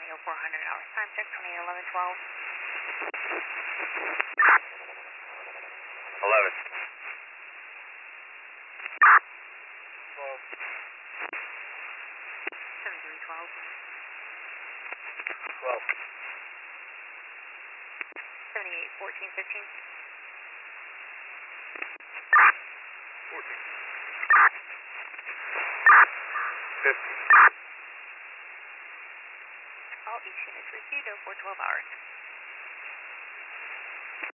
200400 hours. Time check 281112. 11. 7312. 12. 781415. 14. 15. All each units received 0412 hours.